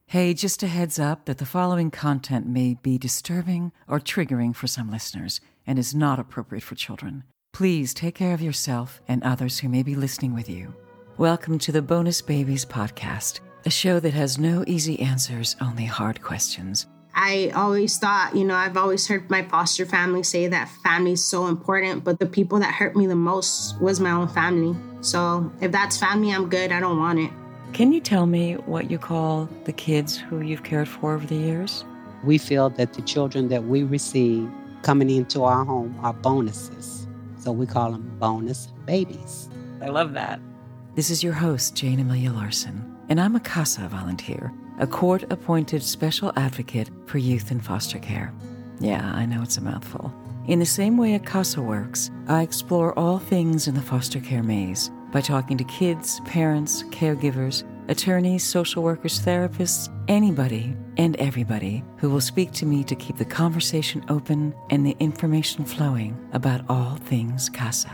Hey, just a heads up that the following content may be disturbing or triggering for some listeners and is not appropriate for children. Please take care of yourself and others who may be listening with you. Welcome to the Bonus Babies podcast, a show that has no easy answers, only hard questions. I always thought, I've always heard my foster family say that family is so important, but the people that hurt me the most was my own family. So if that's family, I'm good. I don't want it. Can you tell me what you call the kids who you've cared for over the years? We feel that the children that we receive coming into our home are bonuses. So we call them bonus babies. I love that. This is your host, Jane Amelia Larson, and I'm a CASA volunteer, a court-appointed special advocate for youth in foster care. Yeah, I know it's a mouthful. In the same way a CASA works, I explore all things in the foster care maze by talking to kids, parents, caregivers, attorneys, social workers, therapists, anybody and everybody who will speak to me to keep the conversation open and the information flowing about all things CASA.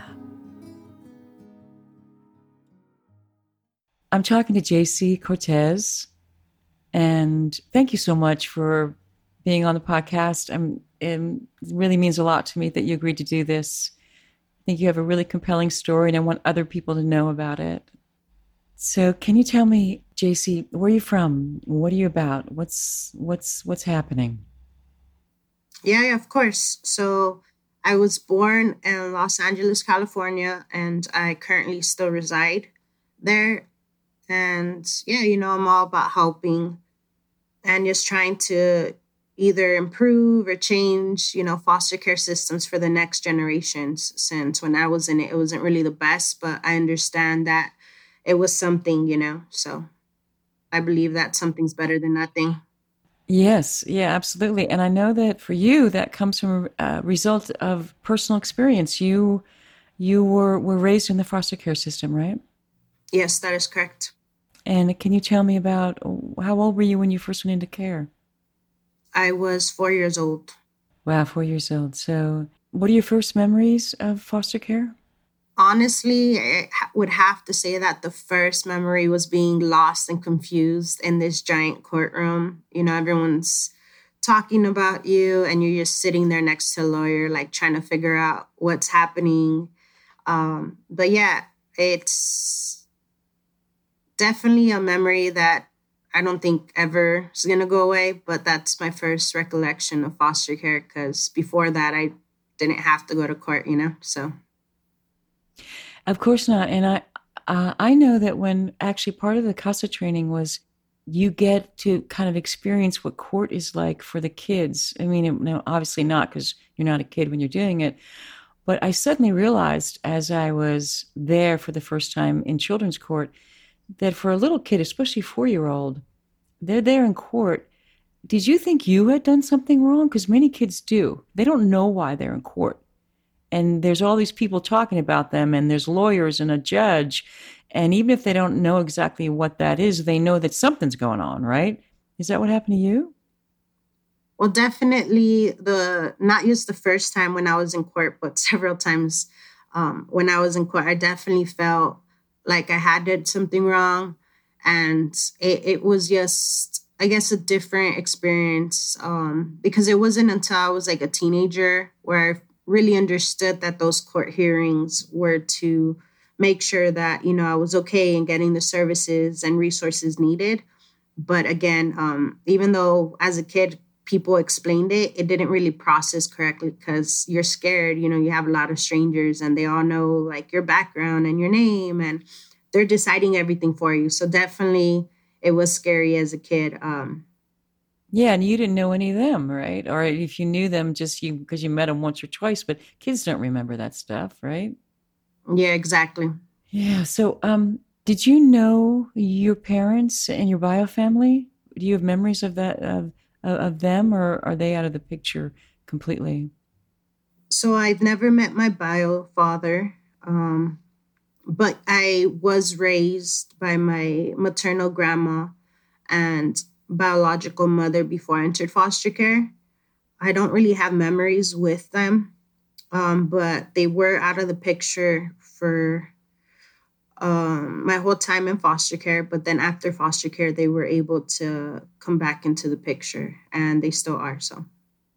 I'm talking to JC Cortez, and thank you so much for being on the podcast. It really means a lot to me that you agreed to do this. I think you have a really compelling story, and I want other people to know about it. So can you tell me, JC, where are you from? What are you about? What's happening? Yeah, of course. So I was born in Los Angeles, California, and I currently still reside there. And yeah, I'm all about helping and just trying to either improve or change, foster care systems for the next generations. Since when I was in it, it wasn't really the best, but I understand that it was something, so I believe that something's better than nothing. Yes, yeah, absolutely. And I know that for you, that comes from a result of personal experience. You were raised in the foster care system, right? Yes, that is correct. And can you tell me about how old were you when you first went into care? I was 4 years old. Wow, 4 years old. So what are your first memories of foster care? Honestly, I would have to say that the first memory was being lost and confused in this giant courtroom. Everyone's talking about you and you're just sitting there next to a lawyer, like trying to figure out what's happening. But yeah, it's definitely a memory that I don't think ever is going to go away, but that's my first recollection of foster care because before that, I didn't have to go to court, so. Of course not. And I know that when actually part of the CASA training was you get to kind of experience what court is like for the kids. I mean, no, obviously not because you're not a kid when you're doing it. But I suddenly realized as I was there for the first time in children's court that for a little kid, especially 4-year-old, they're there in court. Did you think you had done something wrong? Because many kids do. They don't know why they're in court. And there's all these people talking about them, and there's lawyers and a judge. And even if they don't know exactly what that is, they know that something's going on, right? Is that what happened to you? Well, definitely not just the first time when I was in court, but several times when I was in court, I definitely felt like I had did something wrong. And it was just, I guess, a different experience because it wasn't until I was like a teenager where I really understood that those court hearings were to make sure that, I was okay in getting the services and resources needed. But again, even though as a kid, people explained it didn't really process correctly because you're scared. You have a lot of strangers and they all know like your background and your name and they're deciding everything for you. So definitely it was scary as a kid. Yeah, and you didn't know any of them, right? Or if you knew them just because you met them once or twice, but kids don't remember that stuff, right? Yeah, exactly. Yeah. So did you know your parents and your bio family? Do you have memories of that, of them, or are they out of the picture completely? So I've never met my bio father, but I was raised by my maternal grandma and biological mother before I entered foster care. I don't really have memories with them, but they were out of the picture for my whole time in foster care. But then after foster care, they were able to come back into the picture, and they still are. So,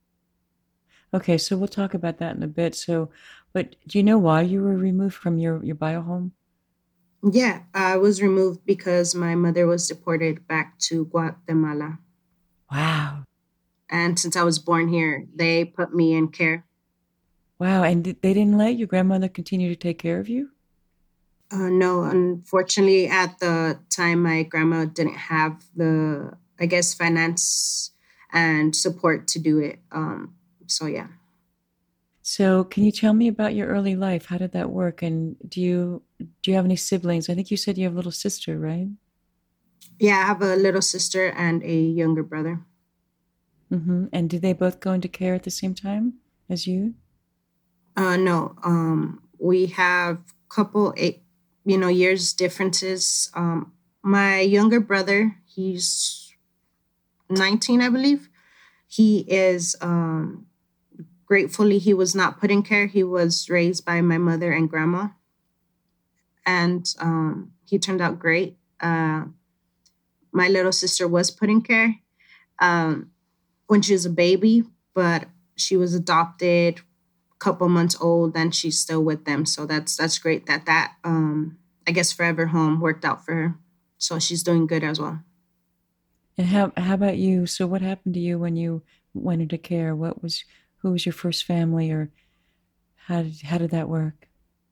Okay, so we'll talk about that in a bit. So, but do you know why you were removed from your bio home? yeah, I was removed because my mother was deported back to Guatemala. Wow. And since I was born here, they put me in care. Wow, and they didn't let your grandmother continue to take care of you? No, unfortunately, at the time, my grandma didn't have the, I guess, finance and support to do it. So yeah. So, can you tell me about your early life? How did that work? And do you have any siblings? I think you said you have a little sister, right? Yeah, I have a little sister and a younger brother. And did they both go into care at the same time as you? No, we have couple years differences. My younger brother, he's 19, I believe. He is gratefully he was not put in care. He was raised by my mother and grandma, and he turned out great. My little sister was put in care when she was a baby, but she was adopted couple months old and she's still with them. So that's great that I guess forever home worked out for her. So she's doing good as well. And how about you? So, what happened to you when you went into care? Who was your first family, or how did that work?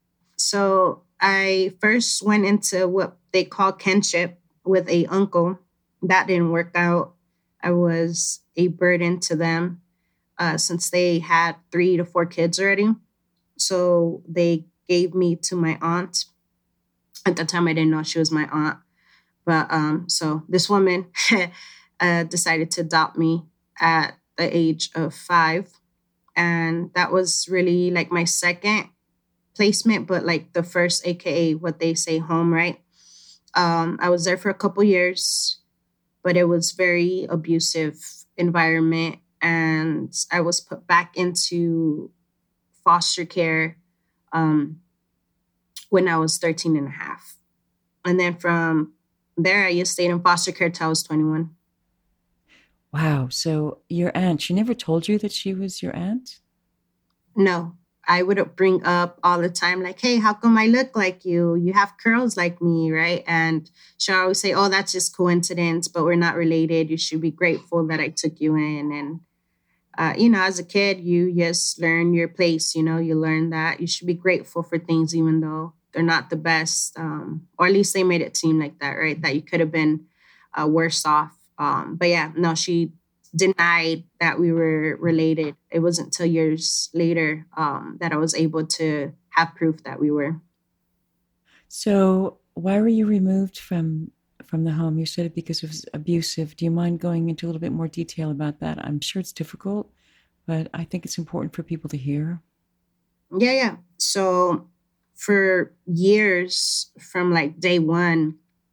So I first went into what they call kinship with a uncle. That didn't work out. I was a burden to them since they had 3 to 4 kids already. So they gave me to my aunt. At that time, I didn't know she was my aunt. But so this woman decided to adopt me at the age of 5. And that was really like my second placement, but like the first, AKA what they say home, right? I was there for a couple years, but it was very abusive environment. And I was put back into foster care um, when I was 13 and a half. And then from there, I just stayed in foster care till I was 21. Wow. So, your aunt, she never told you that she was your aunt? No, I would bring up all the time, like, hey, how come I look like you? You have curls like me, right? And she'll always say, oh, that's just coincidence, but we're not related. You should be grateful that I took you in. And, as a kid, you just learn your place. You learn that you should be grateful for things, even though they're not the best. Or at least they made it seem like that, right? That you could have been worse off. But yeah, no, she denied that we were related. It wasn't until years later that I was able to have proof that we were. So, why were you removed from the home? You said it because it was abusive. Do you mind going into a little bit more detail about that? I'm sure it's difficult, but I think it's important for people to hear. Yeah, yeah. So for years, from like day one,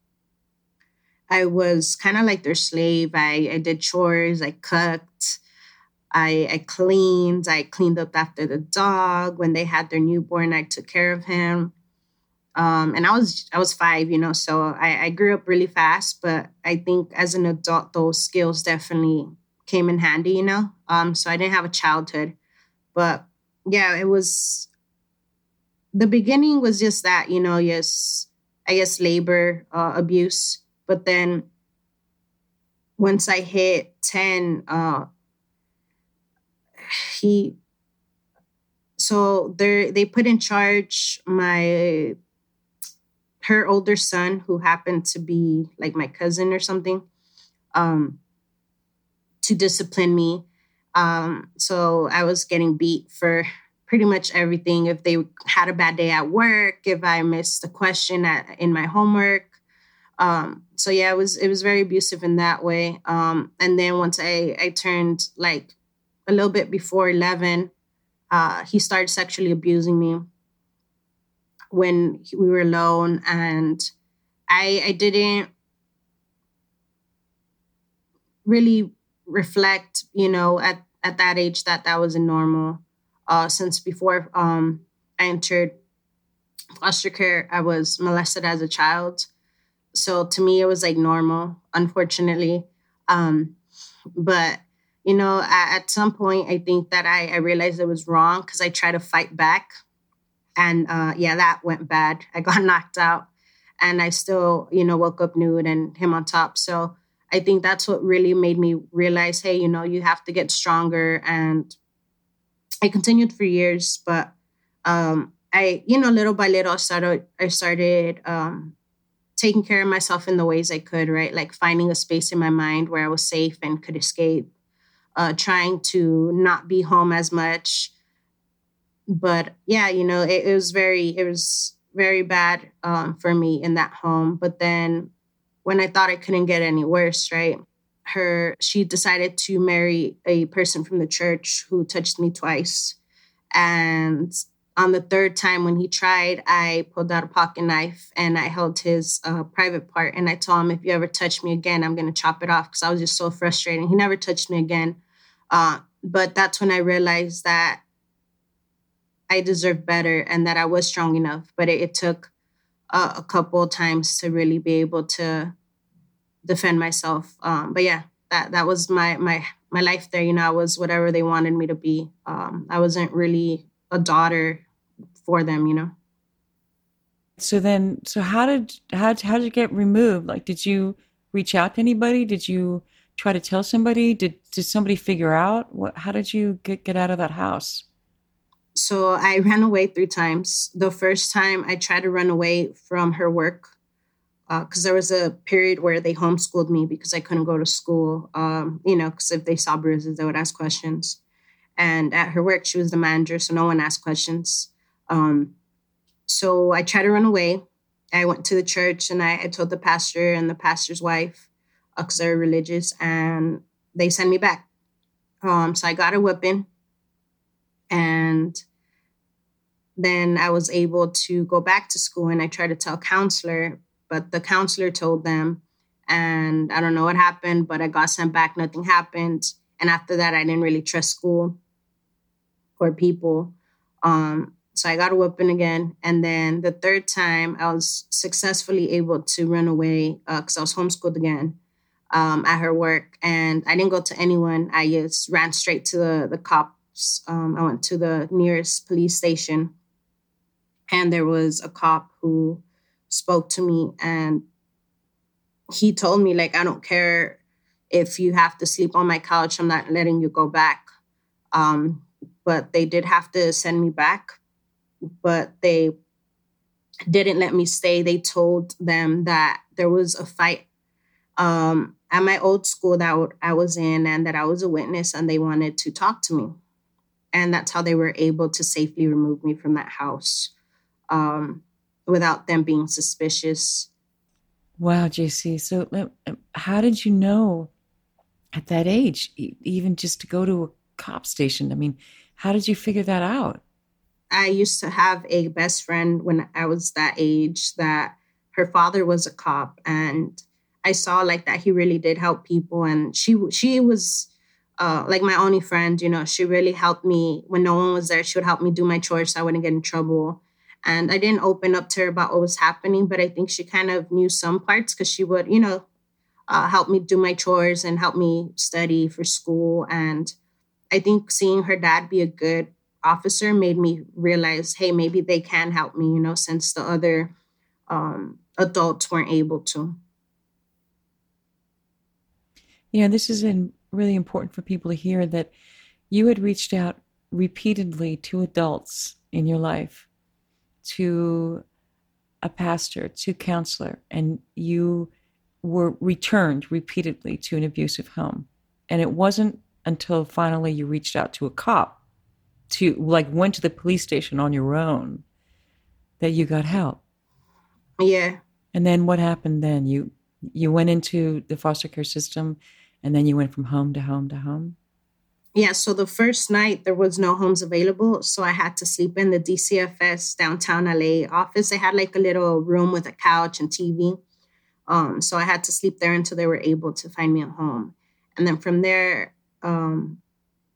I was kind of like their slave. I did chores, I cooked, I cleaned up after the dog. When they had their newborn, I took care of him. And I was 5, so I grew up really fast. But I think as an adult, those skills definitely came in handy. So I didn't have a childhood, but yeah, it was the beginning was just that, yes, I guess labor abuse. But then once I hit 10, he so they put in charge her older son, who happened to be like my cousin or something, um, to discipline me. So I was getting beat for pretty much everything. If they had a bad day at work, if I missed a question in my homework. So yeah, it was very abusive in that way. And then once I turned like a little bit before 11, he started sexually abusing me when we were alone, and I didn't really reflect, at that age that that was a normal. Since before I entered foster care, I was molested as a child. So to me, it was like normal, unfortunately. Um, but, at some point, I think that I realized it was wrong because I tried to fight back. And yeah, that went bad. I got knocked out and I still, woke up nude and him on top. So I think that's what really made me realize, hey, you have to get stronger. And I continued for years, but little by little, I started taking care of myself in the ways I could, right? Like finding a space in my mind where I was safe and could escape, trying to not be home as much. But yeah, it was very bad for me in that home. But then when I thought it couldn't get any worse, right? She decided to marry a person from the church who touched me twice. And on the third time when he tried, I pulled out a pocket knife and I held his private part. And I told him, if you ever touch me again, I'm going to chop it off, because I was just so frustrated. He never touched me again. But that's when I realized that I deserved better and that I was strong enough. But it took a couple of times to really be able to defend myself. But yeah, that was my life there. I was whatever they wanted me to be. I wasn't really a daughter for them. So how did you get removed? Like, did you reach out to anybody? Did you try to tell somebody? Did somebody figure out how did you get out of that house? So I ran away 3 times. The first time I tried to run away from her work, because there was a period where they homeschooled me because I couldn't go to school, because if they saw bruises, they would ask questions. And at her work, she was the manager, so no one asked questions. So I tried to run away. I went to the church and I told the pastor and the pastor's wife, because they're religious, and they sent me back. So I got a whipping. And then I was able to go back to school, and I tried to tell a counselor, but the counselor told them, and I don't know what happened, but I got sent back. Nothing happened. And after that, I didn't really trust school or people. So I got a whipping again. And then the third time, I was successfully able to run away because I was homeschooled again at her work. And I didn't go to anyone. I just ran straight to the cops. I went to the nearest police station, and there was a cop who spoke to me, and he told me, like, I don't care if you have to sleep on my couch, I'm not letting you go back. But they did have to send me back, but they didn't let me stay. They told them that there was a fight at my old school that I was in, and that I was a witness, and they wanted to talk to me. And that's how they were able to safely remove me from that house without them being suspicious. Wow, JC. So how did you know at that age, even just to go to a cop station? I mean, how did you figure that out? I used to have a best friend when I was that age that her father was a cop, and I saw like that he really did help people. And she was like my only friend, she really helped me when no one was there. She would help me do my chores so I wouldn't get in trouble. And I didn't open up to her about what was happening, but I think she kind of knew some parts because she would, help me do my chores and help me study for school. And I think seeing her dad be a good officer made me realize, hey, maybe they can help me, since the other adults weren't able to. This is really important for people to hear, that you had reached out repeatedly to adults in your life, to a pastor, to a counselor, and you were returned repeatedly to an abusive home. And it wasn't until finally you reached out to a cop, went to the police station on your own, that you got help. Yeah. And then what happened then? You went into the foster care system, and then you went from home to home to home? Yeah, so the first night there was no homes available, so I had to sleep in the DCFS downtown LA office. They had like a little room with a couch and TV. So I had to sleep there until they were able to find me a home. And then from there,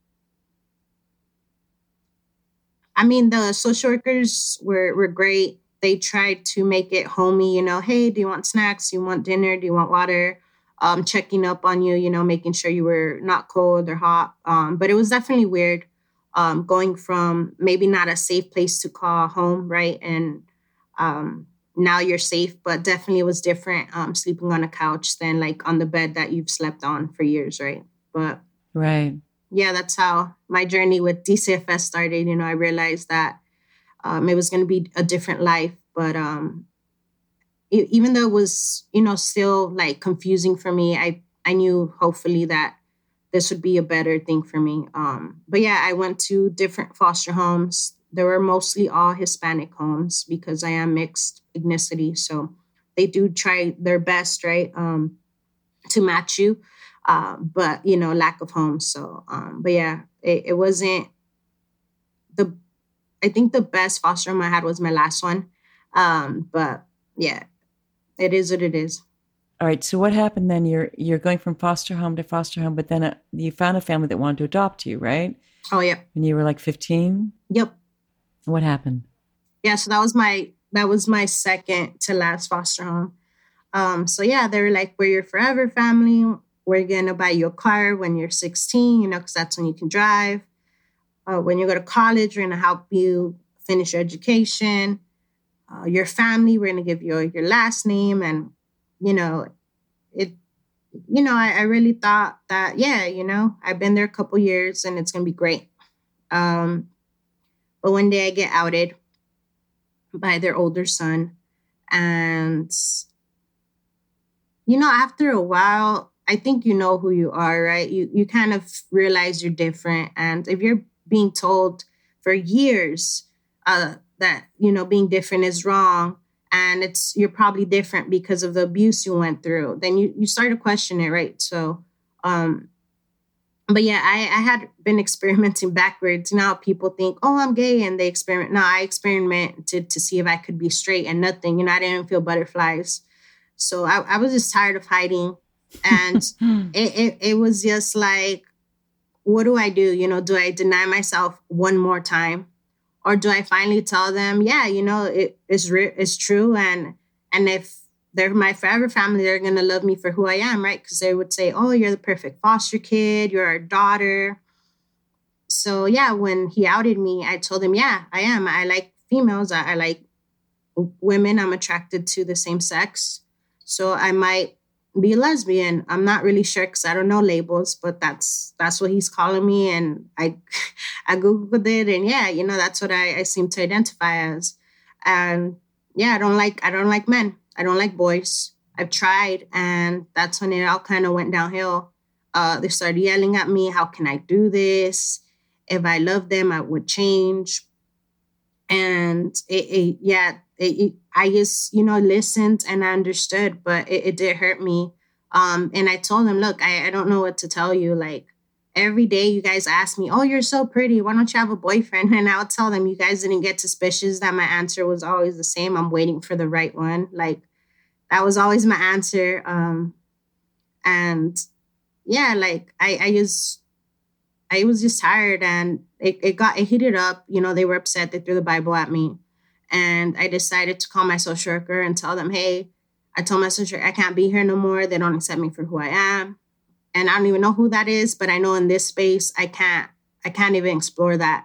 the social workers were great. they tried to make it homey, hey, do you want snacks? Do you want dinner? Do you want water? Checking up on you, making sure you were not cold or hot. But it was definitely weird going from maybe not a safe place to call home, right? And now you're safe, but definitely it was different sleeping on a couch than like on the bed that you've slept on for years, right? But right. Yeah, that's how my journey with DCFS started. I realized that it was going to be a different life, but even though it was, still like confusing for me, I knew hopefully that this would be a better thing for me. But yeah, I went to different foster homes. They were mostly all Hispanic homes because I am mixed ethnicity. So they do try their best, right, to match you. But, lack of homes. So, but yeah, it wasn't I think the best foster home I had was my last one. But yeah, it is what it is. All right. So what happened then? You're going from foster home to foster home, but then you found a family that wanted to adopt you, right? Oh, yeah. When you were like 15? Yep. What happened? Yeah. So that was my second to last foster home. So yeah, they were like, we're your forever family. We're going to buy you a car when you're 16, because that's when you can drive. When you go to college, we're going to help you finish your education. Your family, we're going to give you your last name. And, I really thought that, yeah, I've been there a couple years and it's going to be great. But one day I get outed by their older son. And, after a while, I think you know who you are, right? You kind of realize you're different. And if you're being told for years that, being different is wrong, and you're probably different because of the abuse you went through, then you start to question it, right? So, but yeah, I had been experimenting backwards. Now people think, oh, I'm gay, and they experiment. No, I experimented to see if I could be straight, and nothing. I didn't feel butterflies. So I was just tired of hiding. And it was just like, what do I do? Do I deny myself one more time? Or do I finally tell them, yeah, it's true. And if they're my forever family, they're going to love me for who I am, right? Because they would say, oh, you're the perfect foster kid. You're our daughter. So yeah, when he outed me, I told him, yeah, I am. I like females. I like women. I'm attracted to the same sex. So I might be a lesbian. I'm not really sure because I don't know labels, but that's what he's calling me. And I Googled it, and yeah, that's what I seem to identify as. And yeah, I don't like men. I don't like boys. I've tried, and that's when it all kind of went downhill. They started yelling at me, how can I do this? If I loved them, I would change. And I just, listened and I understood, but it did hurt me. And I told him, look, I don't know what to tell you. Like every day you guys ask me, oh, you're so pretty. Why don't you have a boyfriend? And I would tell them, you guys didn't get suspicious that my answer was always the same. I'm waiting for the right one. Like that was always my answer. And yeah, like I was just tired, and it heated up. They were upset. They threw the Bible at me. And I decided to call my social worker and tell them, hey, I told my social worker I can't be here no more. They don't accept me for who I am. And I don't even know who that is, but I know in this space, I can't even explore that.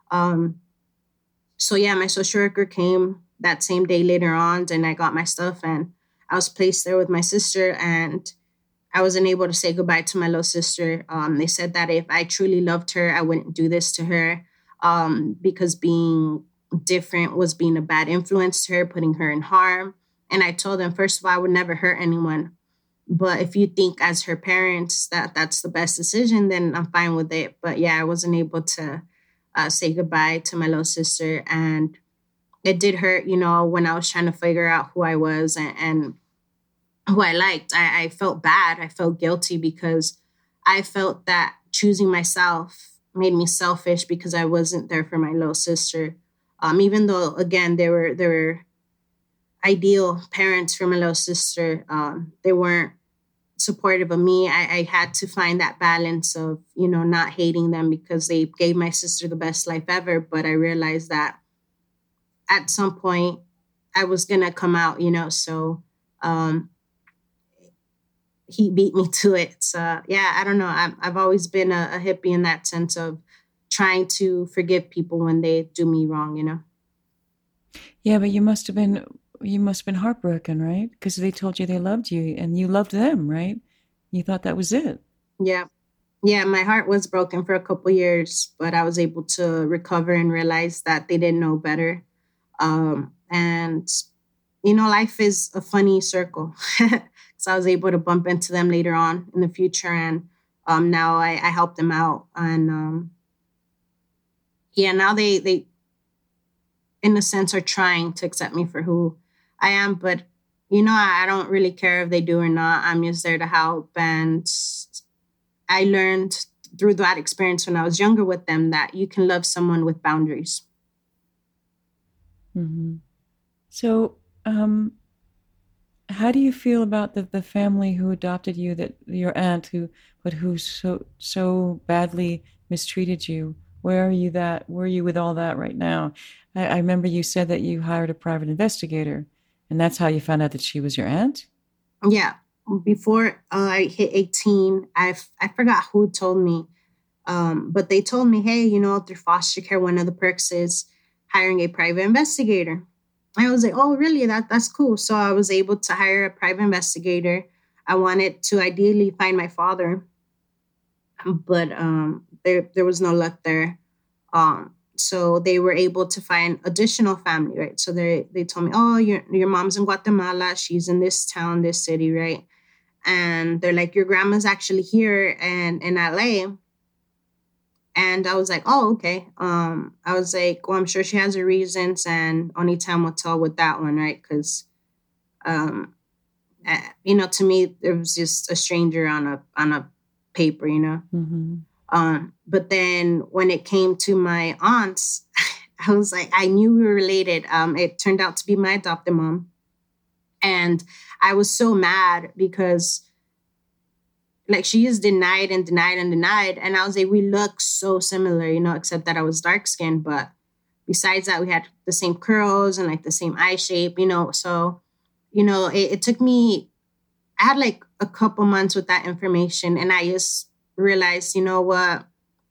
So yeah, my social worker came that same day later on, and I got my stuff, and I was placed there with my sister, and I wasn't able to say goodbye to my little sister. They said that if I truly loved her, I wouldn't do this to her, because being different was being a bad influence to her, putting her in harm. And I told them, first of all, I would never hurt anyone. But if you think as her parents that that's the best decision, then I'm fine with it. But yeah, I wasn't able to say goodbye to my little sister. And it did hurt, when I was trying to figure out who I was and who I liked. I felt bad. I felt guilty because I felt that choosing myself made me selfish because I wasn't there for my little sister. Even though, again, they were ideal parents for my little sister, they weren't supportive of me. I had to find that balance of, not hating them because they gave my sister the best life ever. But I realized that at some point, I was going to come out, so um, he beat me to it. So, yeah, I don't know. I've always been a hippie in that sense of trying to forgive people when they do me wrong. Yeah, but you must have been heartbroken, right? Because they told you they loved you and you loved them, right? You thought that was it. Yeah. Yeah, my heart was broken for a couple years, but I was able to recover and realize that they didn't know better. And life is a funny circle. So I was able to bump into them later on in the future, and now I help them out, and yeah, now they in a sense are trying to accept me for who I am, but I don't really care if they do or not. I'm just there to help, and I learned through that experience when I was younger with them that you can love someone with boundaries. Hmm. So, how do you feel about the family who adopted you, that your aunt who so badly mistreated you? Where are you with all that right now? I remember you said that you hired a private investigator, and that's how you found out that she was your aunt? Yeah. Before I hit 18, I forgot who told me, but they told me, hey, through foster care, one of the perks is hiring a private investigator. I was like, oh, really? That's cool. So I was able to hire a private investigator. I wanted to ideally find my father, but there was no luck there. So they were able to find additional family, right? So they told me, oh, your mom's in Guatemala. She's in this town, this city, right? And they're like, your grandma's actually here and in LA. And I was like, oh, okay. I was like, well, I'm sure she has her reasons, and only time will tell with that one, right? Because, to me, it was just a stranger on a paper. Hmm. But then when it came to my aunts, I was like, I knew we were related. It turned out to be my adopted mom, and I was so mad because, like, she is denied and denied and denied. And I was like, we look so similar, except that I was dark skinned. But besides that, we had the same curls and like the same eye shape. So, it took me, I had like a couple months with that information. And I just realized, you know what,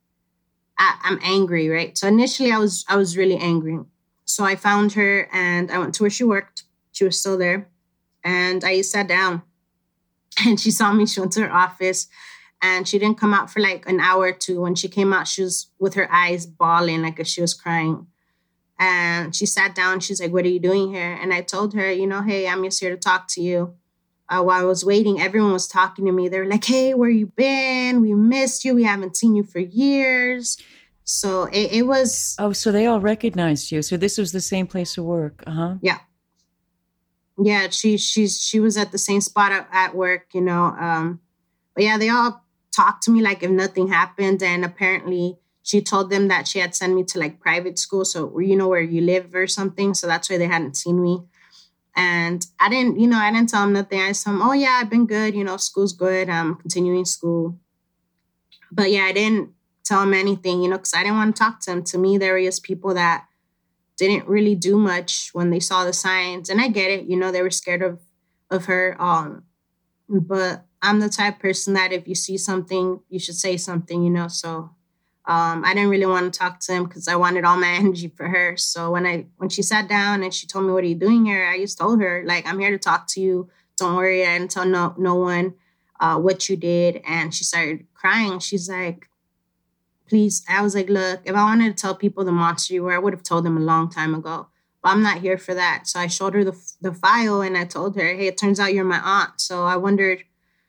I'm angry, right? So initially I was really angry. So I found her and I went to where she worked. She was still there. And I sat down. And she saw me. She went to her office, and she didn't come out for like an hour or two. When she came out, she was with her eyes bawling, like she was crying. And she sat down. She's like, what are you doing here? And I told her, hey, I'm just here to talk to you. While I was waiting, everyone was talking to me. They were like, hey, where you been? We missed you. We haven't seen you for years. So it was. Oh, so they all recognized you. So this was the same place of work. Uh-huh. Yeah. Yeah, she was at the same spot at work, but yeah, they all talked to me like if nothing happened. And apparently she told them that she had sent me to like private school. So, where you live or something. So that's why they hadn't seen me. And I didn't tell them nothing. I just told them, oh yeah, I've been good. School's good. I'm continuing school. But yeah, I didn't tell them anything, because I didn't want to talk to them. To me, there were just people that didn't really do much when they saw the signs. And I get it, they were scared of her. But I'm the type of person that if you see something, you should say something, So I didn't really want to talk to him because I wanted all my energy for her. So when she sat down and she told me, what are you doing here? I just told her, like, I'm here to talk to you. Don't worry. I didn't tell no one what you did. And she started crying. She's like, please. I was like, look, if I wanted to tell people the monster you were, I would have told them a long time ago. But I'm not here for that. So I showed her the file and I told her, hey, it turns out you're my aunt. So I wondered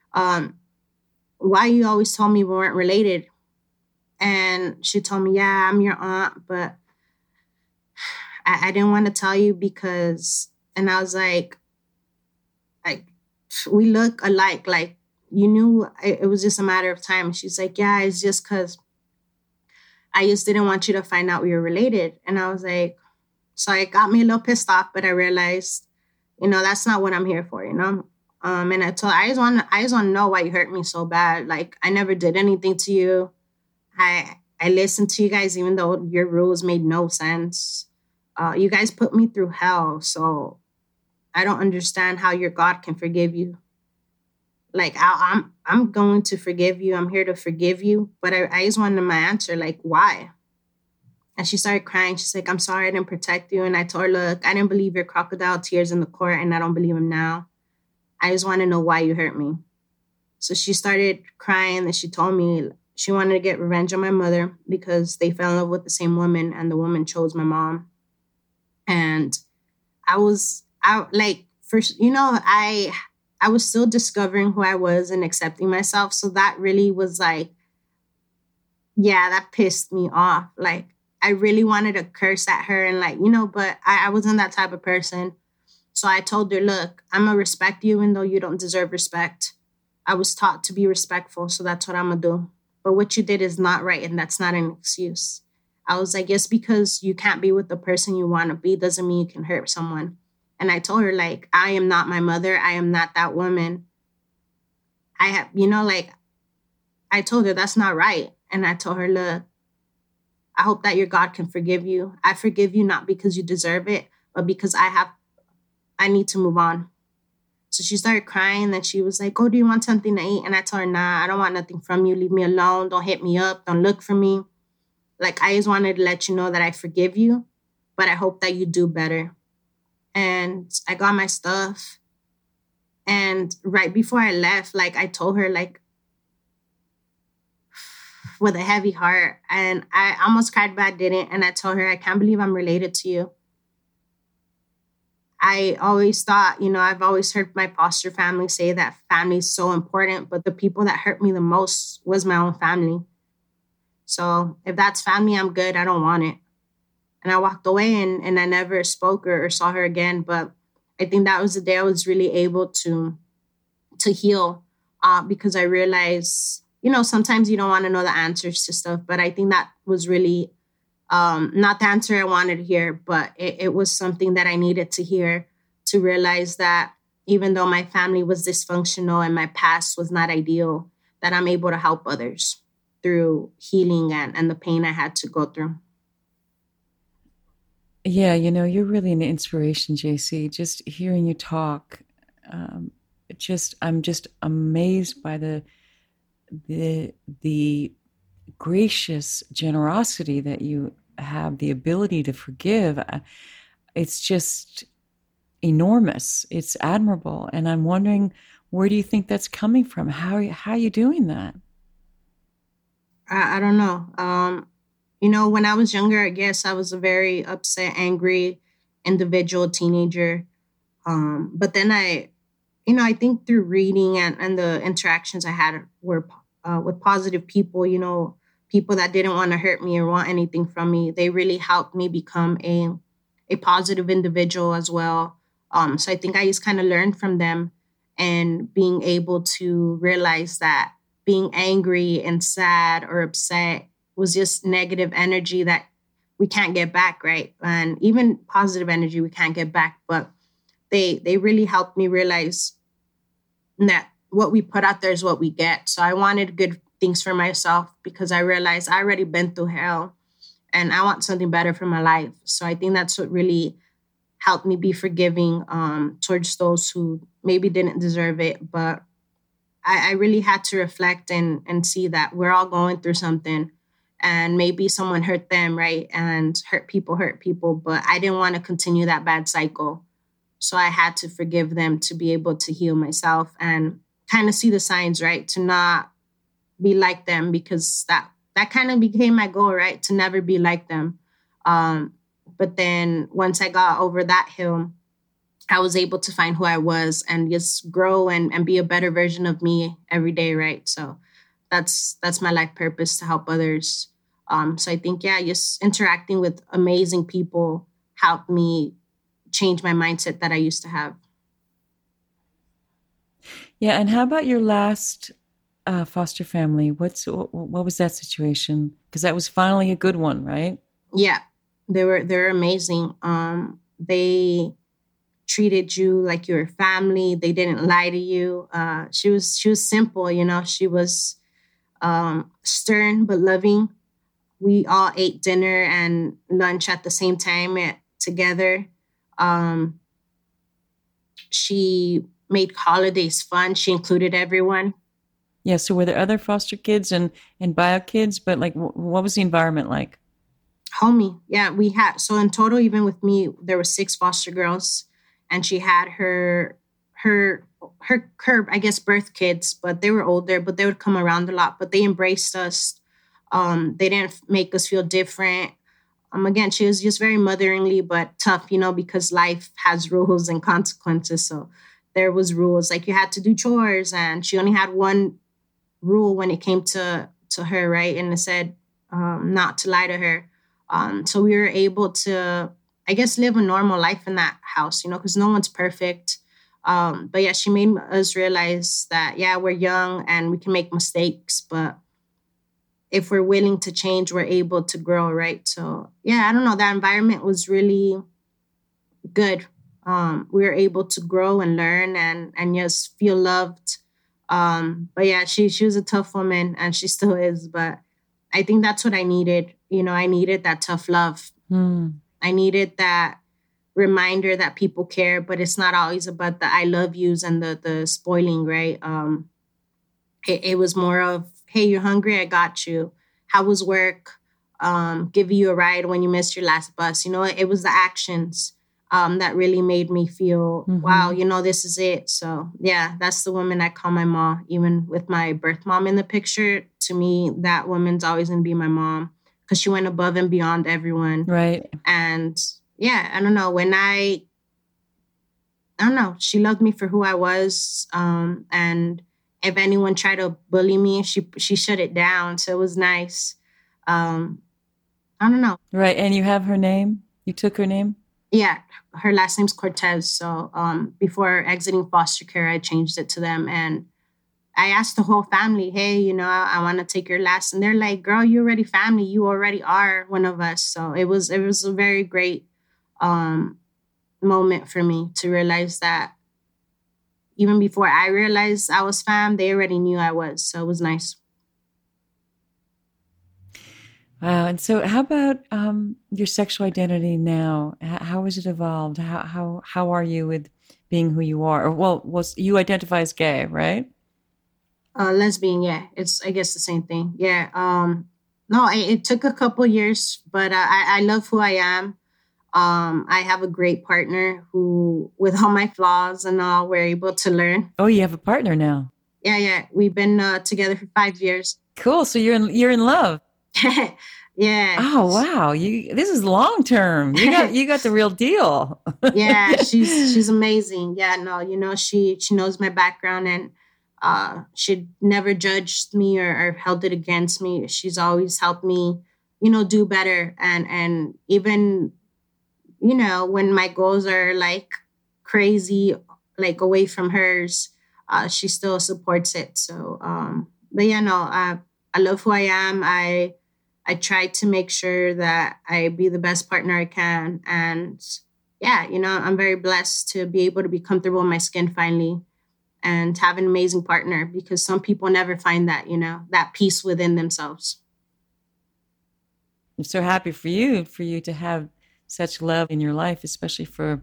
why you always told me we weren't related. And she told me, yeah, I'm your aunt, but I didn't want to tell you because, and I was like, we look alike. Like, you knew it was just a matter of time. She's like, yeah, it's just because I just didn't want you to find out we were related. And I was like, so it got me a little pissed off, but I realized, that's not what I'm here for, And I told her, I just want to know why you hurt me so bad. Like, I never did anything to you. I listened to you guys, even though your rules made no sense. You guys put me through hell. So I don't understand how your God can forgive you. Like, I'm going to forgive you. I'm here to forgive you. But I just wanted my answer, like, why? And she started crying. She's like, I'm sorry I didn't protect you. And I told her, look, I didn't believe your crocodile tears in the court, and I don't believe him now. I just want to know why you hurt me. So she started crying, and she told me she wanted to get revenge on my mother because they fell in love with the same woman, and the woman chose my mom. And I was still discovering who I was and accepting myself. So that really was like, yeah, that pissed me off. Like, I really wanted to curse at her and but I wasn't that type of person. So I told her, look, I'm going to respect you even though you don't deserve respect. I was taught to be respectful, so that's what I'm going to do. But what you did is not right, and that's not an excuse. I was like, just because you can't be with the person you want to be doesn't mean you can hurt someone. And I told her, like, I am not my mother. I am not that woman. I told her that's not right. And I told her, look, I hope that your God can forgive you. I forgive you not because you deserve it, but because I need to move on. So she started crying, and then she was like, oh, do you want something to eat? And I told her, nah, I don't want nothing from you. Leave me alone. Don't hit me up. Don't look for me. Like, I just wanted to let you know that I forgive you, but I hope that you do better. And I got my stuff. And right before I left, like, I told her, like, with a heavy heart, and I almost cried, but I didn't. And I told her, I can't believe I'm related to you. I always thought, I've always heard my foster family say that family is so important, but the people that hurt me the most was my own family. So if that's family, I'm good. I don't want it. And I walked away, and I never spoke or saw her again. But I think that was the day I was really able to heal because I realized, sometimes you don't want to know the answers to stuff. But I think that was really not the answer I wanted to hear, but it was something that I needed to hear to realize that even though my family was dysfunctional and my past was not ideal, that I'm able to help others through healing and the pain I had to go through. Yeah, you're really an inspiration, JC. Just hearing you talk, I'm just amazed by the gracious generosity that you have, the ability to forgive. It's just enormous. It's admirable, and I'm wondering, where do you think that's coming from? How are you doing that? I don't know. When I was younger, I guess I was a very upset, angry individual, teenager. But then I think through reading and the interactions I had were with positive people, people that didn't want to hurt me or want anything from me, they really helped me become a positive individual as well. So I think I just kind of learned from them, and being able to realize that being angry and sad or upset was just negative energy that we can't get back, right? And even positive energy we can't get back. But they really helped me realize that what we put out there is what we get. So I wanted good things for myself because I realized I already been through hell and I want something better for my life. So I think that's what really helped me be forgiving towards those who maybe didn't deserve it. But I really had to reflect and see that we're all going through something, and maybe someone hurt them, right? And hurt people, but I didn't want to continue that bad cycle. So I had to forgive them to be able to heal myself and kind of see the signs, right? To not be like them, because that kind of became my goal, right? To never be like them. But then once I got over that hill, I was able to find who I was and just grow and be a better version of me every day, right? So that's my life purpose, to help others. So I think, just interacting with amazing people helped me change my mindset that I used to have. Yeah, and how about your last foster family? What was that situation? Because that was finally a good one, right? Yeah, they're amazing. They treated you like you were family. They didn't lie to you. She was simple, She was stern but loving. We all ate dinner and lunch at the same time together. She made holidays fun. She included everyone. Yeah. So were there other foster kids and bio kids? But like, what was the environment like? Homey. Yeah, we had, so in total, even with me, there were 6 foster girls, and she had her her I guess birth kids, but they were older, but they would come around a lot, but they embraced us. They didn't make us feel different. Again, she was just very motheringly, but tough, because life has rules and consequences. So there was rules, like you had to do chores, and she only had one rule when it came to her, right? And it said not to lie to her. So we were able to, I guess, live a normal life in that house, because no one's perfect. But yeah, she made us realize that, yeah, we're young and we can make mistakes, but if we're willing to change, we're able to grow, right? So yeah, I don't know. That environment was really good. We were able to grow and learn and just feel loved. But yeah, she was a tough woman, and she still is. But I think that's what I needed. I needed that tough love. I needed that reminder that people care, but it's not always about the I love yous and the spoiling, right? It was more of, hey, you're hungry, I got you. How was work? Give you a ride when you missed your last bus. It was the actions that really made me feel, wow, this is it. So yeah, that's the woman I call my mom. Even with my birth mom in the picture, to me, that woman's always going to be my mom, because she went above and beyond everyone. Right. And yeah, I don't know, she loved me for who I was. And if anyone tried to bully me, she shut it down. So it was nice. I don't know. Right. And you have her name? You took her name? Yeah. Her last name's Cortez. So before exiting foster care, I changed it to them. And I asked the whole family, hey, I want to take your last. And they're like, girl, you already family. You already are one of us. So it was a very great moment for me to realize that even before I realized I was fam, they already knew I was. So it was nice. Wow. And so how about your sexual identity now? How has it evolved? How are you with being who you are? Or, you identify as gay, right? Lesbian, yeah. It's, I guess, the same thing. Yeah. No, it took a couple years, but I love who I am. I have a great partner who, with all my flaws and all, we're able to learn. Oh, you have a partner now? Yeah. We've been together for 5 years. Cool. So you're in love. Yeah. Oh, wow. This is long term. You got the real deal. Yeah, she's amazing. Yeah, no, she knows my background, and she never judged me or held it against me. She's always helped me, do better. And even, when my goals are like crazy, like away from hers, she still supports it. So, but yeah, no, I love who I am. I try to make sure that I be the best partner I can. And yeah, I'm very blessed to be able to be comfortable in my skin finally and have an amazing partner, because some people never find that, that peace within themselves. I'm so happy for you to have such love in your life, especially for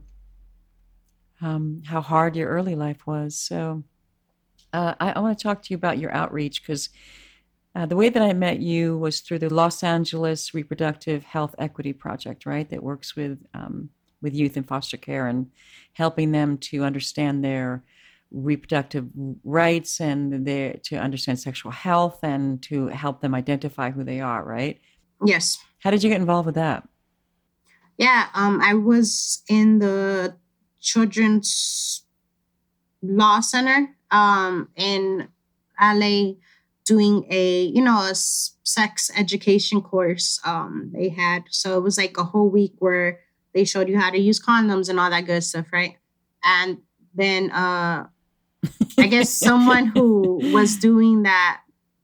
how hard your early life was. So I want to talk to you about your outreach, because the way that I met you was through the Los Angeles Reproductive Health Equity Project, right? That works with youth in foster care and helping them to understand their reproductive rights and to understand sexual health and to help them identify who they are, right? Yes. How did you get involved with that? Yeah, I was in the Children's Law Center in LA, doing a sex education course they had. So it was like a whole week where they showed you how to use condoms and all that good stuff, right? And then I guess someone who was doing that,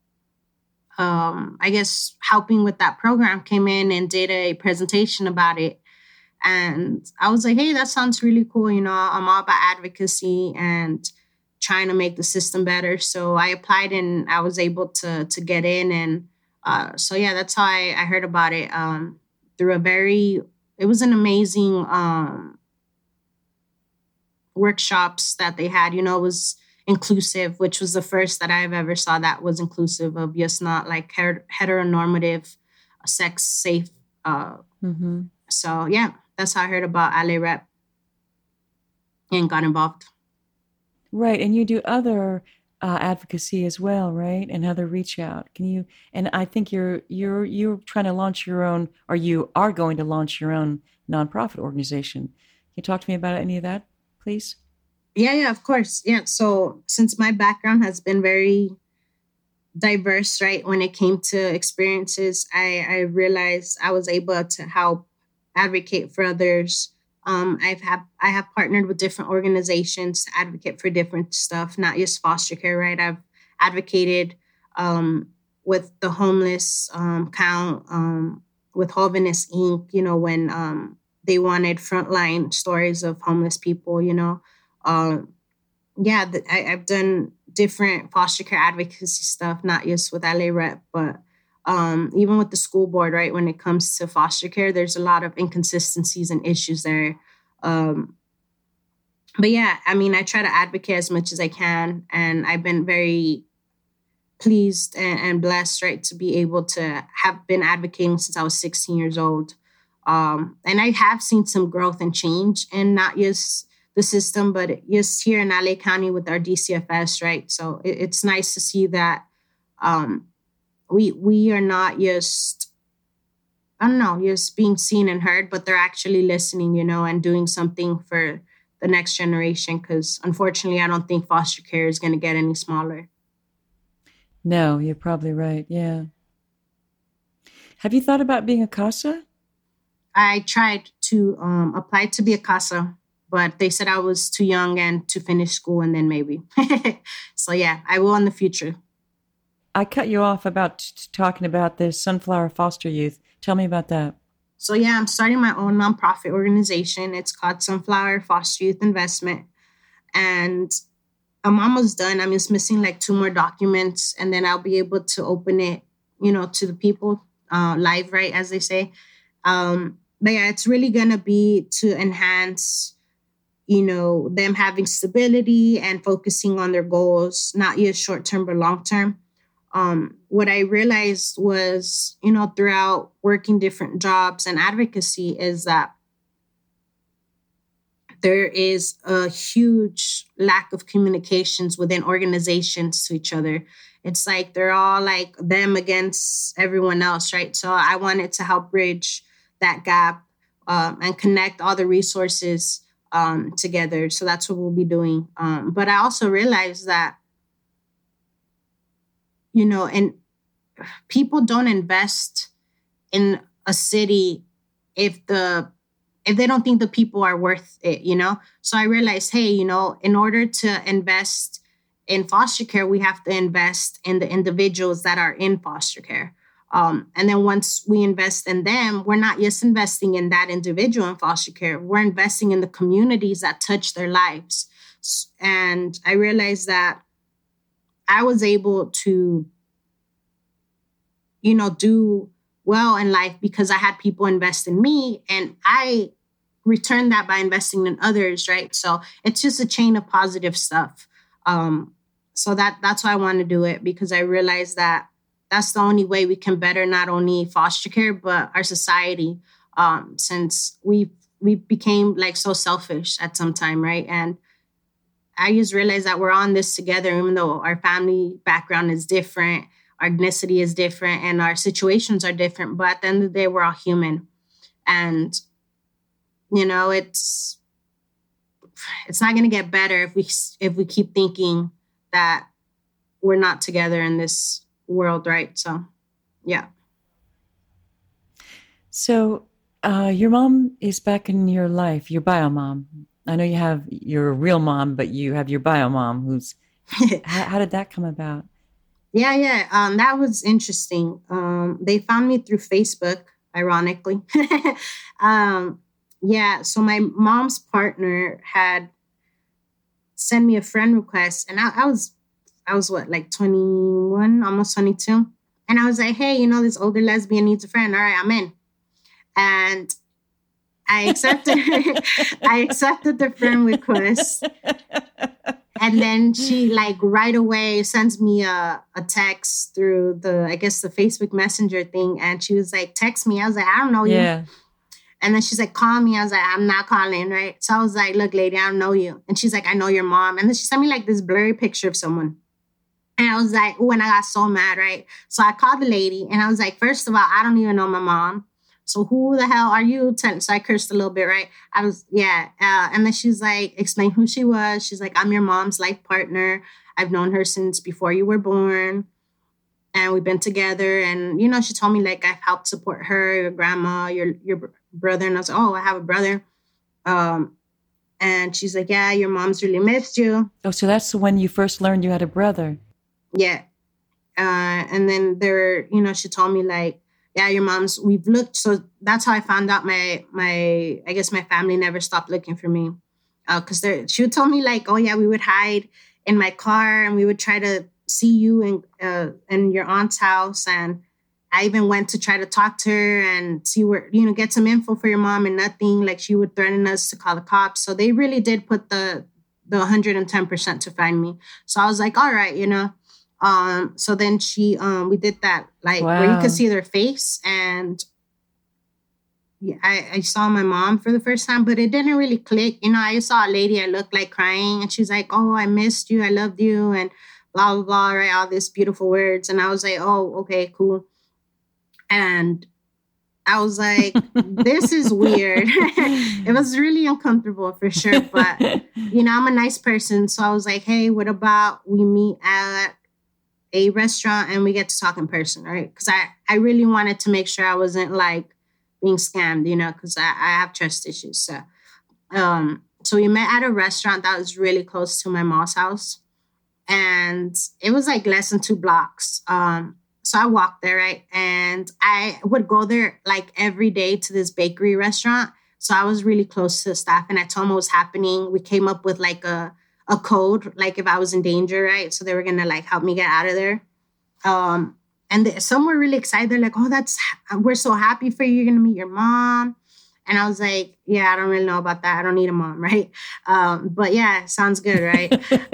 I guess helping with that program, came in and did a presentation about it. And I was like, hey, that sounds really cool. I'm all about advocacy and trying to make the system better. So I applied and I was able to get in. And so, yeah, that's how I heard about it, through it was an amazing workshops that they had, was inclusive, which was the first that I've ever saw that was inclusive of just not like heteronormative, sex safe. So yeah, that's how I heard about Ally Rep and got involved. Right, and you do other advocacy as well, right? And other reach out. Can you? And I think you're trying to launch your own, or you are going to launch your own nonprofit organization. Can you talk to me about any of that, please? Yeah, of course. Yeah. So since my background has been very diverse, right, when it came to experiences, I realized I was able to help advocate for others. I have partnered with different organizations to advocate for different stuff, not just foster care, right? I've advocated with the homeless count, with Homeless Inc., when they wanted frontline stories of homeless people, I've done different foster care advocacy stuff, not just with Ally Rep, but even with the school board, right? When it comes to foster care, there's a lot of inconsistencies and issues there. But yeah, I mean, I try to advocate as much as I can. And I've been very pleased and blessed, right, to be able to have been advocating since I was 16 years old. And I have seen some growth and change in not just the system, but just here in LA County with our DCFS, right? So it's nice to see that we are not just, I don't know, just being seen and heard, but they're actually listening, and doing something for the next generation. Because unfortunately, I don't think foster care is going to get any smaller. No, you're probably right. Yeah. Have you thought about being a CASA? I tried to apply to be a CASA, but they said I was too young and to finish school, and then maybe. So yeah, I will in the future. I cut you off about talking about the Sunflower Foster Youth. Tell me about that. So yeah, I'm starting my own nonprofit organization. It's called Sunflower Foster Youth Investment. And I'm almost done. I'm just missing like 2 more documents, and then I'll be able to open it, to the people live, right, as they say. But yeah, it's really going to be to enhance, them having stability and focusing on their goals, not just short-term, but long-term. What I realized was, throughout working different jobs and advocacy is that there is a huge lack of communications within organizations to each other. It's like they're all like them against everyone else, right? So I wanted to help bridge that gap and connect all the resources together. So that's what we'll be doing. But I also realized that, and people don't invest in a city if they don't think the people are worth it, So I realized, hey, in order to invest in foster care, we have to invest in the individuals that are in foster care. And then once we invest in them, we're not just investing in that individual in foster care. We're investing in the communities that touch their lives. And I realized that I was able to, do well in life because I had people invest in me, and I returned that by investing in others, right? So it's just a chain of positive stuff. So that's why I want to do it, because I realized that that's the only way we can better not only foster care, but our society, since we became like so selfish at some time, right? And I just realized that we're on this together, even though our family background is different, our ethnicity is different, and our situations are different. But at the end of the day, we're all human. And, it's not going to get better if we keep thinking that we're not together in this world, right? So, yeah. So your mom is back in your life, your bio mom. I know you have your real mom, but you have your bio mom who's, how did that come about? Yeah. That was interesting. They found me through Facebook, ironically. So my mom's partner had sent me a friend request, and I was what, like 21, almost 22. And I was like, hey, this older lesbian needs a friend. All right, I'm in. And I accepted I accepted the friend request. And then she like right away sends me a text through I guess the Facebook Messenger thing. And she was like, text me. I was like, I don't know you. Yeah. And then she's like, call me. I was like, I'm not calling, right? So I was like, look, lady, I don't know you. And she's like, I know your mom. And then she sent me like this blurry picture of someone. And I was like, oh, and I got so mad, right? So I called the lady and I was like, first of all, I don't even know my mom. So who the hell are you? So I cursed a little bit, right? And then she's like, explain who she was. She's like, I'm your mom's life partner. I've known her since before you were born. And we've been together. And, you know, she told me like, I've helped support her, your grandma, your brother. And I was like, oh, I have a brother. And she's like, yeah, your mom's really missed you. Oh, so that's when you first learned you had a brother. Yeah. And then she told me like, yeah, your mom's, we've looked. So that's how I found out I guess my family never stopped looking for me. Cause she would tell me like, oh yeah, we would hide in my car and we would try to see you in your aunt's house. And I even went to try to talk to her and see where, get some info for your mom and nothing. Like she would threaten us to call the cops. So they really did put the 110% to find me. So I was like, all right, so then we did that, like where you could see their face. And yeah, I saw my mom for the first time, but it didn't really click. I saw a lady, I looked like crying and she's like, oh, I missed you. I loved you. And blah, blah, blah, right? All these beautiful words. And I was like, oh, okay, cool. And I was like, this is weird. It was really uncomfortable for sure. But, I'm a nice person. So I was like, hey, what about we meet at a restaurant and we get to talk in person, right? Because I really wanted to make sure I wasn't like being scammed, because I have trust issues. So we met at a restaurant that was really close to my mom's house. And it was like less than 2 blocks. So I walked there, right? And I would go there like every day to this bakery restaurant. So I was really close to the staff and I told them what was happening. We came up with like a code, like if I was in danger, right? So they were going to like help me get out of there. And some were really excited. They're like, oh, we're so happy for you. You're going to meet your mom. And I was like, yeah, I don't really know about that. I don't need a mom, right? But yeah, sounds good, right?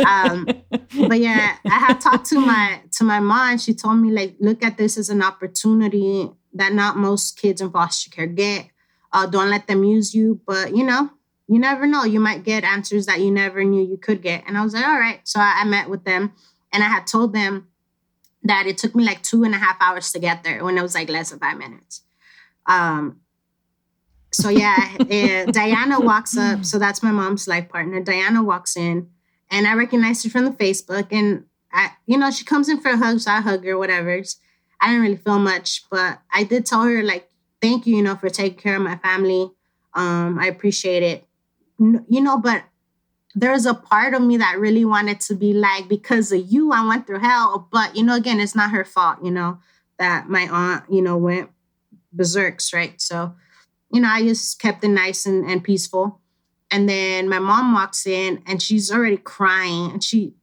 But yeah, I had talked to my mom. She told me like, look at this as an opportunity that not most kids in foster care get. Don't let them use you. But, you never know. You might get answers that you never knew you could get. And I was like, all right. So I met with them and I had told them that it took me like 2.5 hours to get there when it was like less than 5 minutes. So yeah, Diana walks up. So that's my mom's life partner. Diana walks in and I recognized her from the Facebook and she comes in for a hug. So I hug her, whatever. I didn't really feel much, but I did tell her like, thank you, for taking care of my family. I appreciate it. But there's a part of me that really wanted to be like, because of you, I went through hell. But, again, it's not her fault, that my aunt, went berserks, right? So, I just kept it nice and peaceful. And then my mom walks in and she's already crying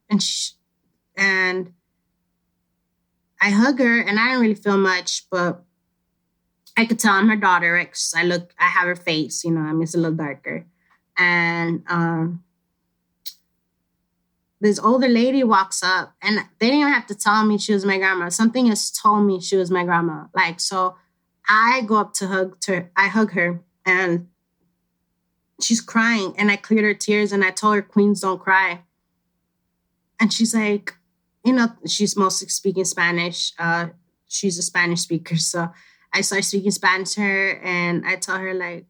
and I hug her and I didn't really feel much, but I could tell I'm her daughter, right? 'Cause I have her face, it's a little darker. And this older lady walks up and they didn't even have to tell me she was my grandma. Something has told me she was my grandma. Like, so I go up to I hug her and she's crying and I cleared her tears and I told her, Queens don't cry. And she's like, she's mostly speaking Spanish. She's a Spanish speaker. So I start speaking Spanish to her and I tell her like,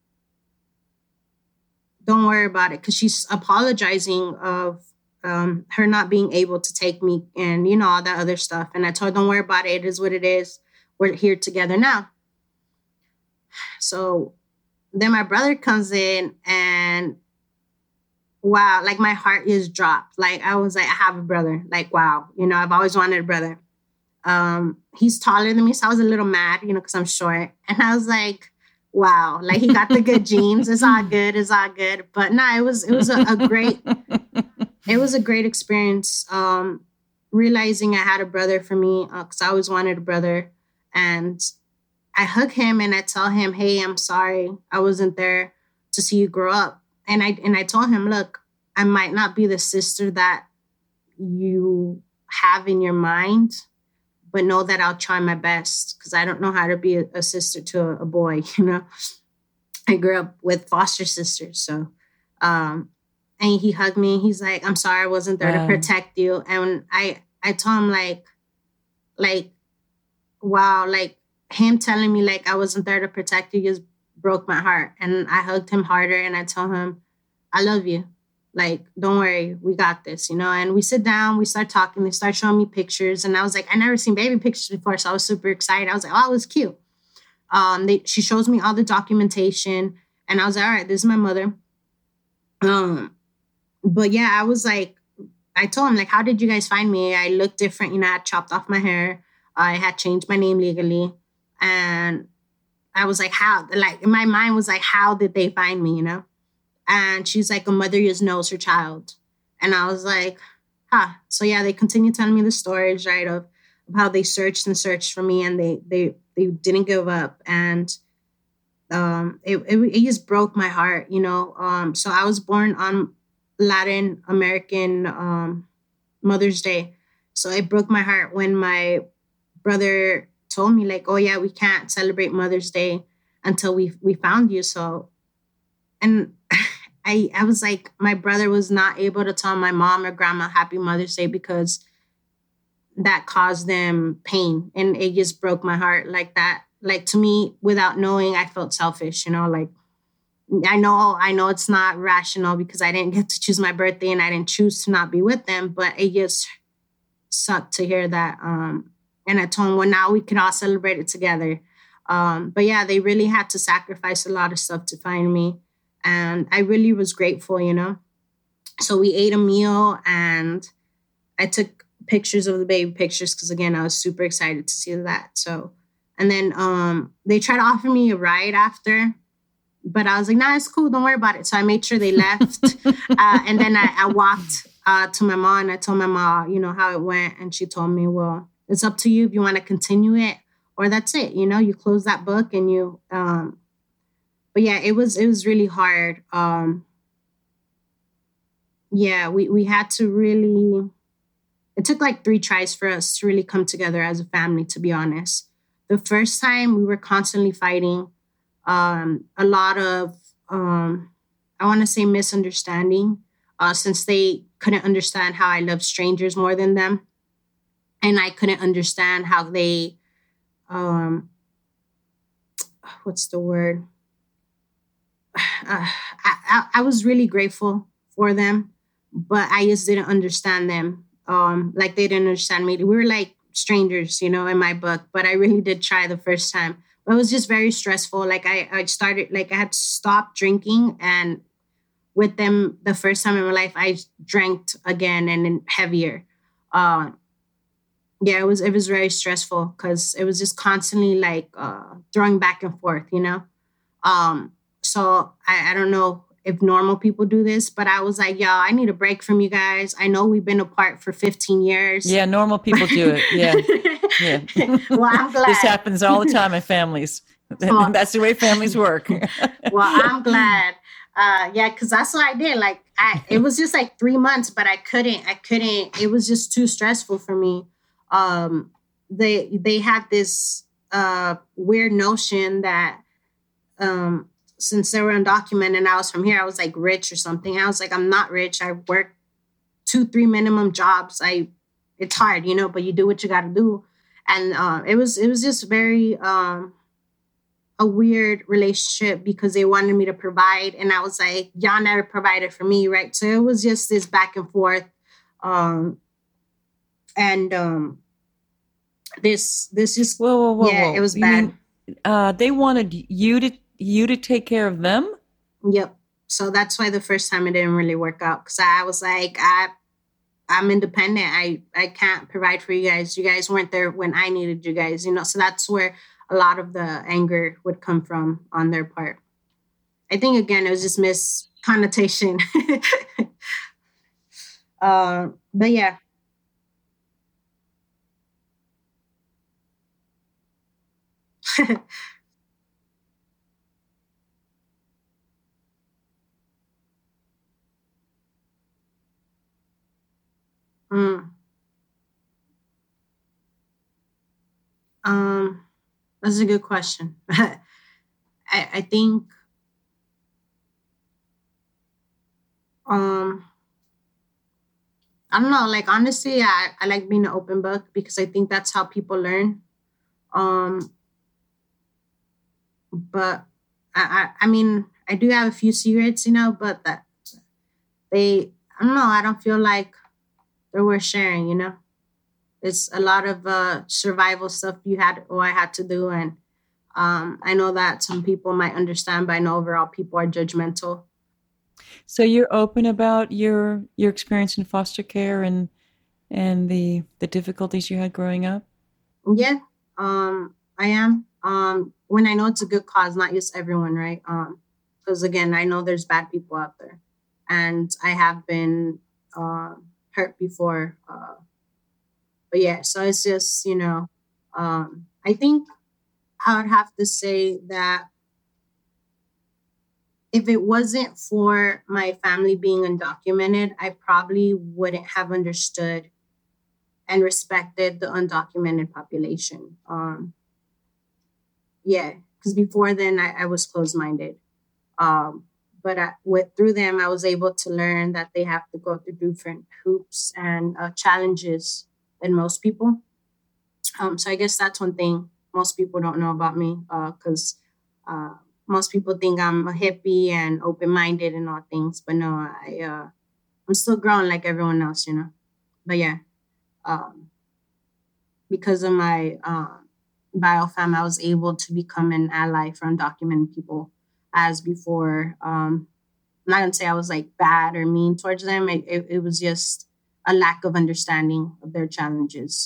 don't worry about it. Cause she's apologizing of her not being able to take me and, all that other stuff. And I told her, don't worry about it. It is what it is. We're here together now. So then my brother comes in and wow, like my heart is dropped. Like I was like, I have a brother. Like, wow, I've always wanted a brother. He's taller than me. So I was a little mad, because I'm short. And I was like, wow, like he got the good genes. It's all good. It's all good. But no, it was a great, it was a great experience. Realizing I had a brother for me because I always wanted a brother. And I hug him and I tell him, hey, I'm sorry. I wasn't there to see you grow up. And I told him, look, I might not be the sister that you have in your mind, but know that I'll try my best because I don't know how to be a sister to a boy, you know. I grew up with foster sisters. So, and he hugged me. He's like, I'm sorry I wasn't there to protect you. And I told him like, wow, like him telling me like I wasn't there to protect you just broke my heart. And I hugged him harder and I told him, I love you. Like, don't worry, we got this, you know? And we sit down, we start talking, they start showing me pictures. And I was like, I never seen baby pictures before. So I was super excited. I was like, oh, it was cute. She shows me all the documentation and I was like, all right, this is my mother. But yeah, I was like, I told him like, how did you guys find me? I looked different. You know, I had chopped off my hair. I had changed my name legally. And I was like, how? Like in my mind was like, how did they find me, you know? And she's like, a mother just knows her child. And I was like, huh. So yeah, they continued telling me the stories, right, of how they searched and searched for me and they didn't give up. And it just broke my heart, you know. So I was born on Latin American Mother's Day. So it broke my heart when my brother told me like, oh yeah, we can't celebrate Mother's Day until we found you. So, and I was like, my brother was not able to tell my mom or grandma Happy Mother's Day because that caused them pain. And it just broke my heart like that. Like to me, without knowing, I felt selfish, you know, like I know it's not rational because I didn't get to choose my birthday and I didn't choose to not be with them, but it just sucked to hear that. And I told them, well, now we can all celebrate it together. But yeah, they really had to sacrifice a lot of stuff to find me. And I really was grateful, you know. So we ate a meal and I took pictures of the baby pictures because, again, I was super excited to see that. So, and then they tried to offer me a ride after, but I was like, nah, it's cool. Don't worry about it. So I made sure they left. And then I walked to my mom and I told my mom, you know, how it went. And she told me, well, it's up to you if you want to continue it or that's it. You know, you close that book and you, but yeah, it was really hard. Yeah, we had to really, it took like 3 tries for us to really come together as a family, to be honest. The first time we were constantly fighting, a lot of, I want to say misunderstanding, since they couldn't understand how I love strangers more than them. And I couldn't understand how they, what's the word? I was really grateful for them, but I just didn't understand them. Like they didn't understand me. We were like strangers, you know, in my book, but I really did try the first time. But it was just very stressful. Like I started, like I had to stop drinking, and with them, the first time in my life, I drank again and then heavier. Yeah, it was very stressful because it was just constantly like throwing back and forth, you know. So I don't know if normal people do this, but I was like, y'all, I need a break from you guys. I know we've been apart for 15 years. Yeah, normal people do it. Yeah. Yeah. Well, I'm glad. This happens all the time in families. Well, that's the way families work. Well, I'm glad. Yeah, because that's what I did. Like, it was just like 3 months, but I couldn't. It was just too stressful for me. They had this weird notion that since they were undocumented and I was from here, I was like rich or something. I was like, I'm not rich. I work 2-3 minimum jobs. It's hard, you know, but you do what you got to do. And it was just very a weird relationship because they wanted me to provide, and I was like, y'all never provided for me, right? So it was just this back and forth, this just whoa, it was bad. They wanted you to take care of them? Yep. So that's why the first time it didn't really work out, because I was like, I'm independent. I can't provide for you guys. You guys weren't there when I needed you guys, you know. So that's where a lot of the anger would come from on their part. I think, again, it was just misconnotation. But yeah. Mm. Um, that's a good question. I think um I don't know, like honestly, I like being an open book because I think that's how people learn. Um, but I mean I do have a few secrets, but that I don't know, I don't feel like they're worth sharing. It's a lot of survival stuff I had to do, and I know that some people might understand, but I know overall people are judgmental. So you're open about your experience in foster care and the difficulties you had growing up? Yeah, I am. When I know it's a good cause, not just everyone, right? Because again, I know there's bad people out there, and I have been hurt before. But yeah, so it's just I think I would have to say that if it wasn't for my family being undocumented, I probably wouldn't have understood and respected the undocumented population. Yeah, because before then I was closed minded. But through them, I was able to learn that they have to go through different hoops and challenges than most people. So I guess that's one thing most people don't know about me, because most people think I'm a hippie and open minded and all things, but no, I'm still growing like everyone else. But yeah, um, because of my biofam, I was able to become an ally for undocumented people. As before, I'm not gonna say I was like bad or mean towards them. It was just a lack of understanding of their challenges.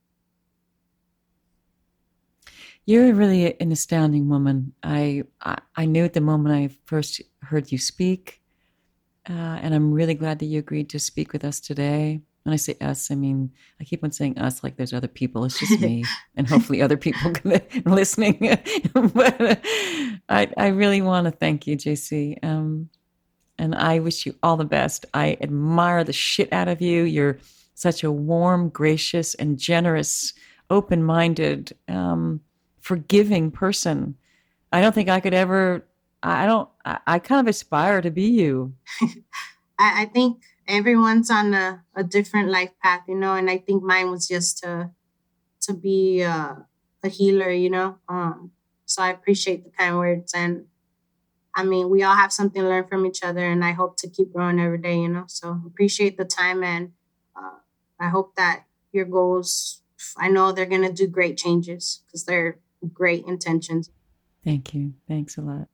You're really an astounding woman. I knew at the moment I first heard you speak, and I'm really glad that you agreed to speak with us today. When I say us, I mean, I keep on saying us like there's other people. It's just me and hopefully other people listening. But I really want to thank you, JC. And I wish you all the best. I admire the shit out of you. You're such a warm, gracious, and generous, open-minded, forgiving person. I don't think I could ever, I kind of aspire to be you. I think everyone's on a different life path, and I think mine was just to be a healer. So I appreciate the kind words, and I mean, we all have something to learn from each other, and I hope to keep growing every day. So appreciate the time, and I hope that your goals, I know they're going to do great changes because they're great intentions. Thank you. Thanks a lot.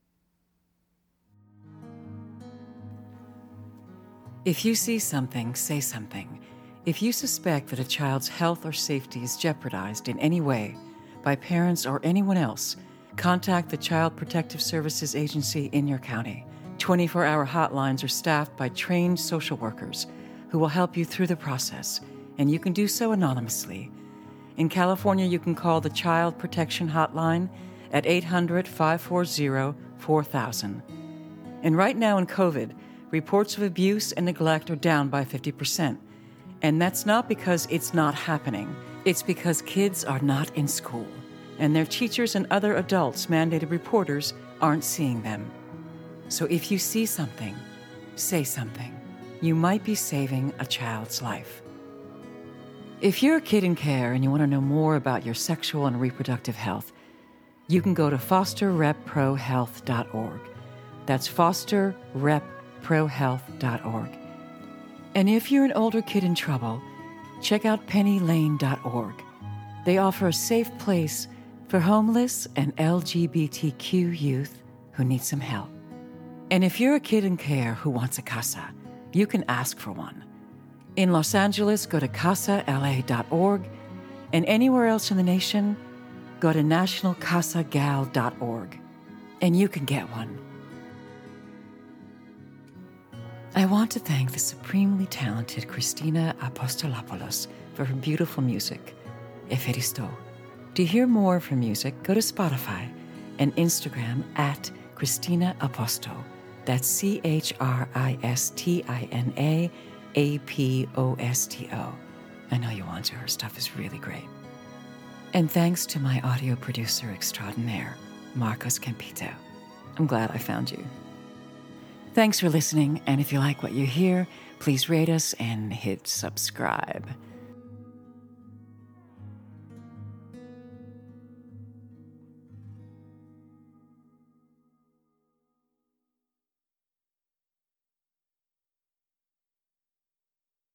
If you see something, say something. If you suspect that a child's health or safety is jeopardized in any way by parents or anyone else, contact the Child Protective Services Agency in your county. 24-hour hotlines are staffed by trained social workers who will help you through the process, and you can do so anonymously. In California, you can call the Child Protection Hotline at 800-540-4000. And right now in COVID, reports of abuse and neglect are down by 50%. And that's not because it's not happening. It's because kids are not in school, and their teachers and other adults, mandated reporters, aren't seeing them. So if you see something, say something. You might be saving a child's life. If you're a kid in care and you want to know more about your sexual and reproductive health, you can go to fosterrepprohealth.org. That's fosterrepprohealth.org. And if you're an older kid in trouble, check out pennylane.org. They offer a safe place for homeless and LGBTQ youth who need some help. And if you're a kid in care who wants a casa, you can ask for one. In Los Angeles, go to casala.org, and anywhere else in the nation, go to nationalcasagal.org, and you can get one. I want to thank the supremely talented Christina Apostolopoulos for her beautiful music, Eferisto. To hear more from music, go to Spotify and Instagram at Christina Aposto. That's ChristianaAposto. I know you want to. Her stuff is really great. And thanks to my audio producer extraordinaire, Marcos Campito. I'm glad I found you. Thanks for listening, and if you like what you hear, please rate us and hit subscribe.